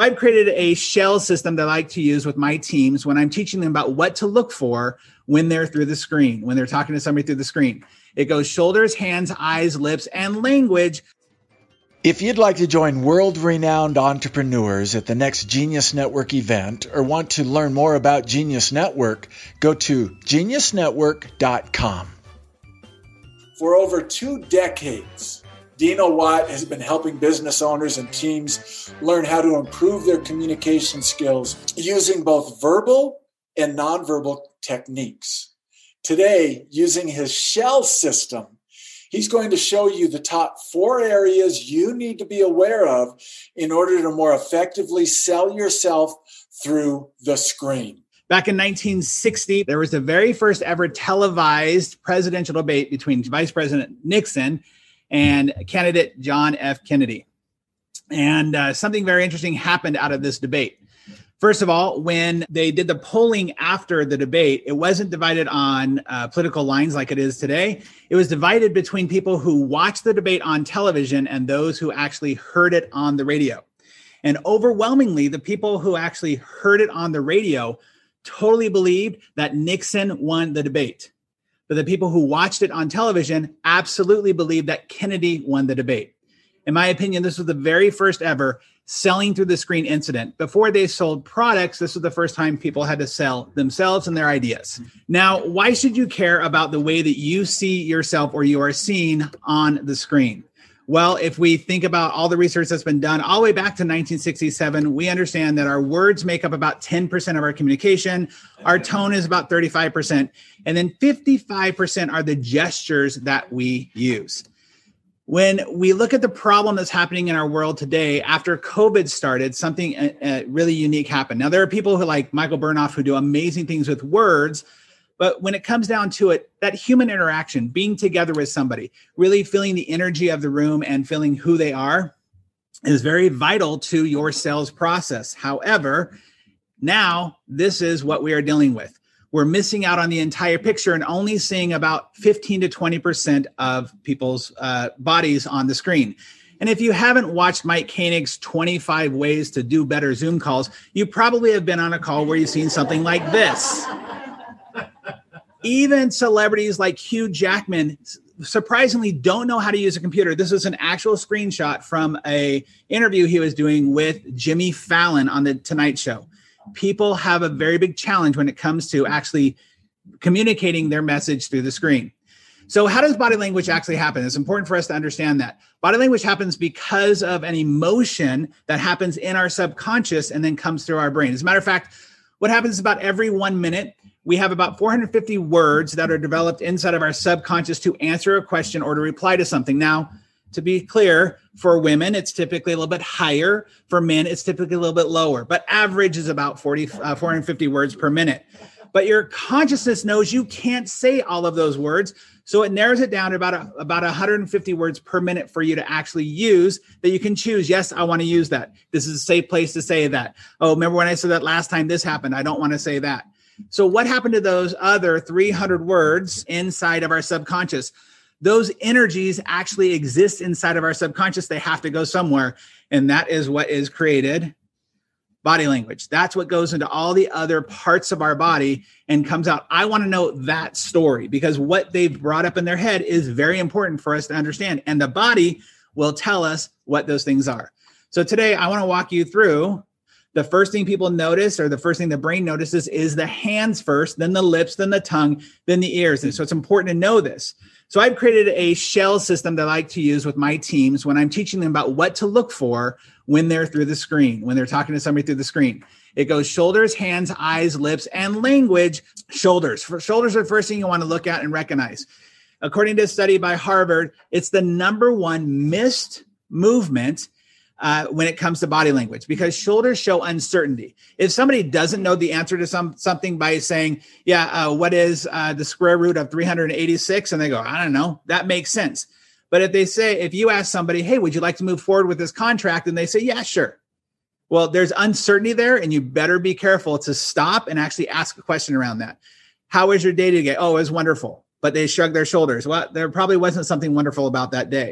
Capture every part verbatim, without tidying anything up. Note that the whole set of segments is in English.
I've created a shell system that I like to use with my teams when I'm teaching them about what to look for when they're through the screen, when they're talking to somebody through the screen. It goes shoulders, hands, eyes, lips, and language. If you'd like to join world-renowned entrepreneurs at the next Genius Network event or want to learn more about Genius Network, go to genius network dot com. For over two decades, Dino Watt has been helping business owners and teams learn how to improve their communication skills using both verbal and nonverbal techniques. Today, using his shell system, he's going to show you the top four areas you need to be aware of in order to more effectively sell yourself through the screen. Back in nineteen sixty, there was the very first ever televised presidential debate between Vice President Nixon and candidate John F. Kennedy. And uh, something very interesting happened out of this debate. First of all, when they did the polling after the debate, it wasn't divided on uh, political lines like it is today. It was divided between people who watched the debate on television and those who actually heard it on the radio. And overwhelmingly, the people who actually heard it on the radio totally believed that Nixon won the debate. But the people who watched it on television absolutely believed that Kennedy won the debate. In my opinion, this was the very first ever selling through the screen incident. Before they sold products, this was the first time people had to sell themselves and their ideas. Now, why should you care about the way that you see yourself or you are seen on the screen? Well, if we think about all the research that's been done all the way back to nineteen sixty-seven, we understand that our words make up about ten percent of our communication. Our tone is about thirty-five percent. And then fifty-five percent are the gestures that we use. When we look at the problem that's happening in our world today, after COVID started, something uh, uh, really unique happened. Now, there are people who like Michael Burnoff who do amazing things with words, but when it comes down to it, that human interaction, being together with somebody, really feeling the energy of the room and feeling who they are is very vital to your sales process. However, now this is what we are dealing with. We're missing out on the entire picture and only seeing about fifteen to twenty percent of people's uh, bodies on the screen. And if you haven't watched Mike Koenig's twenty-five ways to do better Zoom calls, you probably have been on a call where you've seen something like this. Even celebrities like Hugh Jackman surprisingly don't know how to use a computer. This is an actual screenshot from an interview he was doing with Jimmy Fallon on The Tonight Show. People have a very big challenge when it comes to actually communicating their message through the screen. So how does body language actually happen? It's important for us to understand that. Body language happens because of an emotion that happens in our subconscious and then comes through our brain. As a matter of fact, what happens is about every one minute, we have about four hundred fifty words that are developed inside of our subconscious to answer a question or to reply to something. Now, to be clear, for women, it's typically a little bit higher. For men, it's typically a little bit lower, but average is about forty, uh, four hundred fifty words per minute. But your consciousness knows you can't say all of those words. So it narrows it down to about, a, about one hundred fifty words per minute for you to actually use that you can choose. Yes, I want to use that. This is a safe place to say that. Oh, remember when I said that last time this happened? I don't want to say that. So what happened to those other three hundred words inside of our subconscious? Those energies actually exist inside of our subconscious. They have to go somewhere. And that is what is created body language. That's what goes into all the other parts of our body and comes out. I want to know that story because what they've brought up in their head is very important for us to understand. And the body will tell us what those things are. So today I want to walk you through the first thing people notice, or the first thing the brain notices, is the hands first, then the lips, then the tongue, then the ears. And so it's important to know this. So I've created a shell system that I like to use with my teams when I'm teaching them about what to look for when they're through the screen, when they're talking to somebody through the screen. It goes shoulders, hands, eyes, lips, and language. Shoulders. For shoulders are the first thing you want to look at and recognize. According to a study by Harvard, it's the number one missed movement Uh, when it comes to body language, because shoulders show uncertainty. If somebody doesn't know the answer to some something by saying, yeah, uh, what is uh, the square root of three hundred eighty-six? And they go, I don't know, that makes sense. But if they say, if you ask somebody, hey, would you like to move forward with this contract? And they say, yeah, sure. Well, there's uncertainty there, and you better be careful to stop and actually ask a question around that. How was your day today? Oh, it was wonderful. But they shrug their shoulders. Well, there probably wasn't something wonderful about that day.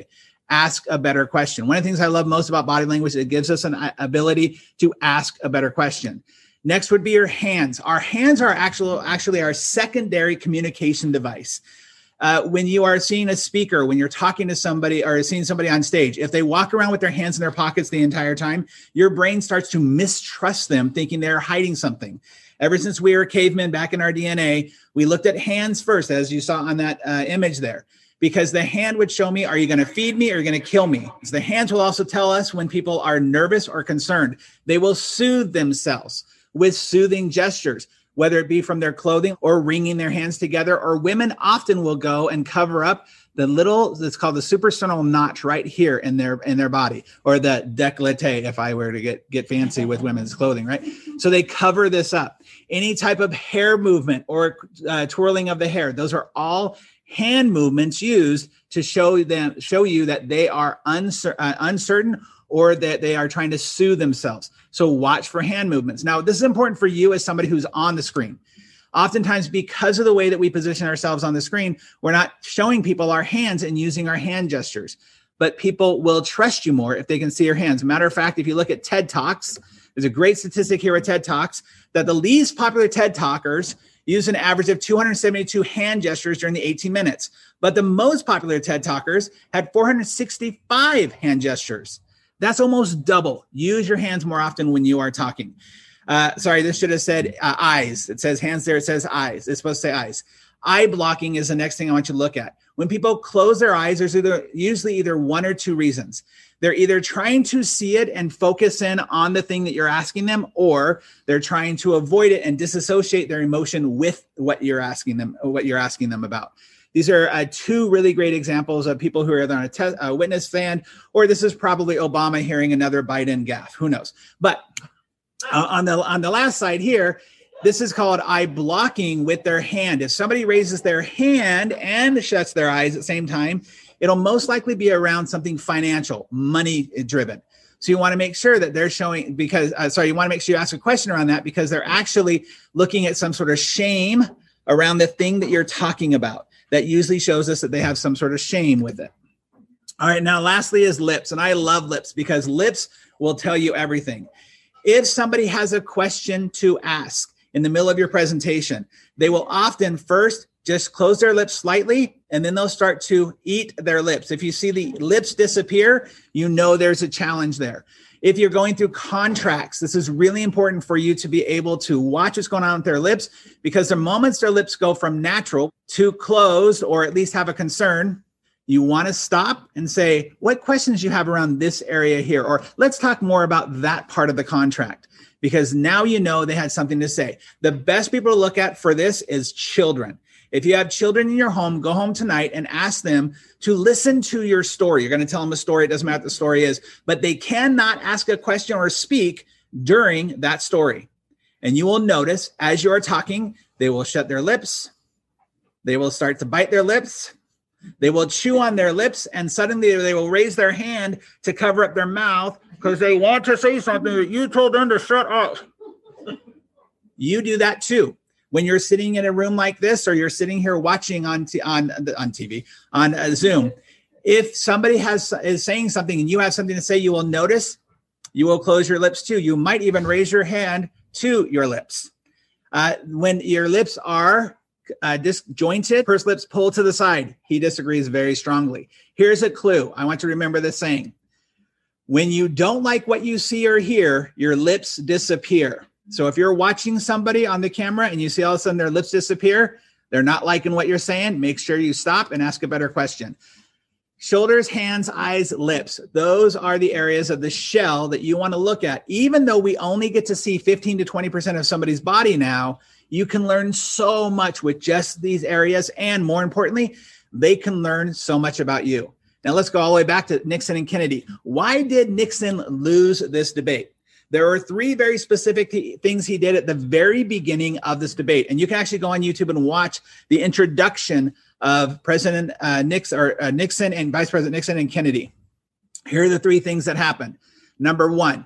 ask a better question. One of the things I love most about body language, it gives us an ability to ask a better question. Next would be your hands. Our hands are actual, actually our secondary communication device. Uh, when you are seeing a speaker, when you're talking to somebody or seeing somebody on stage, if they walk around with their hands in their pockets the entire time, your brain starts to mistrust them, thinking they're hiding something. Ever since we were cavemen back in our D N A, we looked at hands first, as you saw on that uh, image there, because the hand would show me, are you going to feed me or are you going to kill me? So the hands will also tell us when people are nervous or concerned. They will soothe themselves with soothing gestures, whether it be from their clothing or wringing their hands together, or women often will go and cover up the little, it's called the suprasternal notch right here in their in their body, or the décolleté, if I were to get, get fancy with women's clothing, right? So they cover this up. Any type of hair movement or uh, twirling of the hair, those are all hand movements used to show them, show you that they are uncer- uh, uncertain or that they are trying to soothe themselves. So watch for hand movements. Now, this is important for you as somebody who's on the screen. Oftentimes, because of the way that we position ourselves on the screen, we're not showing people our hands and using our hand gestures. But people will trust you more if they can see your hands. Matter of fact, if you look at TED Talks, there's a great statistic here at TED Talks that the least popular TED Talkers use an average of two hundred seventy-two hand gestures during the eighteen minutes. But the most popular TED Talkers had four hundred sixty-five hand gestures. That's almost double. Use your hands more often when you are talking. Uh, sorry, this should have said uh, eyes. It says hands there. It says eyes. It's supposed to say eyes. Eye blocking is the next thing I want you to look at. When people close their eyes, there's either, usually either one or two reasons. They're either trying to see it and focus in on the thing that you're asking them, or they're trying to avoid it and disassociate their emotion with what you're asking them, what you're asking them about. These are uh, two really great examples of people who are either on a, te- a witness stand, or this is probably Obama hearing another Biden gaffe. Who knows? But uh, on the on the last side here, this is called eye blocking with their hand. If somebody raises their hand and shuts their eyes at the same time, it'll most likely be around something financial, money driven. So you want to make sure that they're showing, because, uh, sorry, you want to make sure you ask a question around that, because they're actually looking at some sort of shame around the thing that you're talking about. That usually shows us that they have some sort of shame with it. All right, now lastly is lips. And I love lips because lips will tell you everything. If somebody has a question to ask in the middle of your presentation, they will often first just close their lips slightly, and then they'll start to eat their lips. If you see the lips disappear, you know there's a challenge there. If you're going through contracts, this is really important for you to be able to watch what's going on with their lips, because the moments their lips go from natural to closed, or at least have a concern, you want to stop and say, what questions do you have around this area here? Or let's talk more about that part of the contract, because now you know they had something to say. The best people to look at for this is children. If you have children in your home, go home tonight and ask them to listen to your story. You're going to tell them a story. It doesn't matter what the story is, but they cannot ask a question or speak during that story. And you will notice as you are talking, they will shut their lips. They will start to bite their lips. They will chew on their lips, and suddenly they will raise their hand to cover up their mouth because they want to say something that you told them to shut up. You do that too. When you're sitting in a room like this, or you're sitting here watching on t- on on T V, on uh, Zoom, if somebody has is saying something and you have something to say, you will notice, you will close your lips too. You might even raise your hand to your lips. Uh, when your lips are uh, disjointed, pursed lips pull to the side. He disagrees very strongly. Here's a clue. I want you to remember this saying. When you don't like what you see or hear, your lips disappear. So if you're watching somebody on the camera and you see all of a sudden their lips disappear, they're not liking what you're saying, make sure you stop and ask a better question. Shoulders, hands, eyes, lips. Those are the areas of the shell that you want to look at. Even though we only get to see fifteen to twenty percent of somebody's body now, you can learn so much with just these areas. And more importantly, they can learn so much about you. Now let's go all the way back to Nixon and Kennedy. Why did Nixon lose this debate? There are three very specific things he did at the very beginning of this debate. And you can actually go on YouTube and watch the introduction of President uh, Nixon, or, uh, Nixon and Vice President Nixon and Kennedy. Here are the three things that happened. Number one,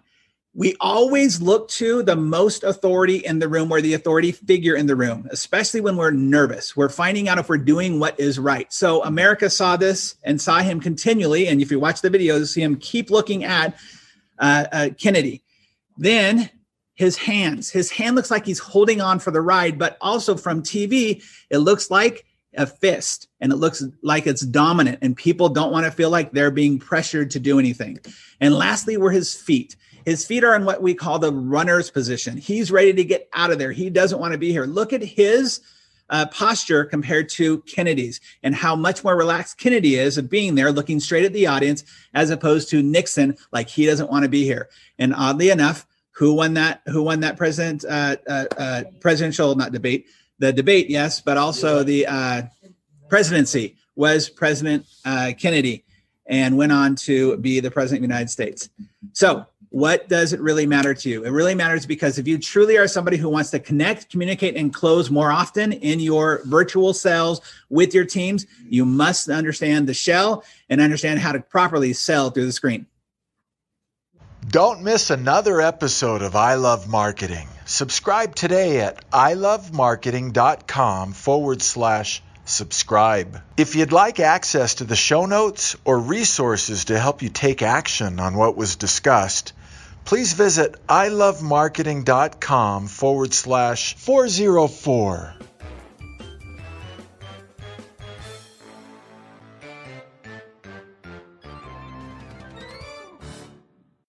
We always look to the most authority in the room or the authority figure in the room, especially when we're nervous. We're finding out if we're doing what is right. So America saw this and saw him continually. And if you watch the videos, see him keep looking at uh, uh, Kennedy. Then his hands, his hand looks like he's holding on for the ride, but also from T V, it looks like a fist and it looks like it's dominant and people don't want to feel like they're being pressured to do anything. And lastly, were his feet. His feet are in what we call the runner's position. He's ready to get out of there. He doesn't want to be here. Look at his uh, posture compared to Kennedy's and how much more relaxed Kennedy is of being there, looking straight at the audience, as opposed to Nixon, like he doesn't want to be here. And oddly enough, who won that? Who won that president uh, uh, uh, presidential not debate? The debate, yes, but also the uh, presidency was President uh, Kennedy, and went on to be the president of the United States. So what does it really matter to you? It really matters because if you truly are somebody who wants to connect, communicate, and close more often in your virtual sales with your teams, you must understand the shell and understand how to properly sell through the screen. Don't miss another episode of I Love Marketing. Subscribe today at ilovemarketing.com forward slash subscribe. If you'd like access to the show notes or resources to help you take action on what was discussed, please visit ilovemarketing.com forward slash 404.